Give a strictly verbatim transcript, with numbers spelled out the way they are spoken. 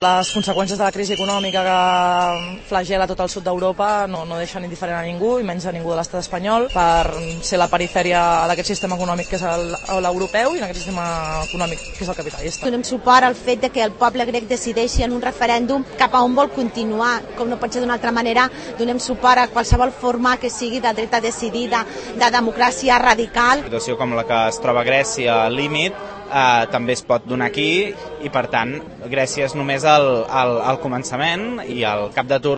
Les conseqüències de la crisi econòmica que flagela tot el sud d'Europa no, no deixen indiferent a ningú, i menys a ningú de l'estat espanyol, per ser la perifèria d'aquest sistema econòmic que és l'europeu i en aquest sistema econòmic que és el capitalista. Donem suport al fet de que el poble grec decideixi en un referèndum cap a on vol continuar, com no pot ser d'una altra manera. Donem suport a qualsevol forma que sigui de dreta decidida, de democràcia radical. Una situació com la que es troba Grècia al límit eh, també es pot donar aquí, i per tant Grècia és només el, el, el començament i el cap de turc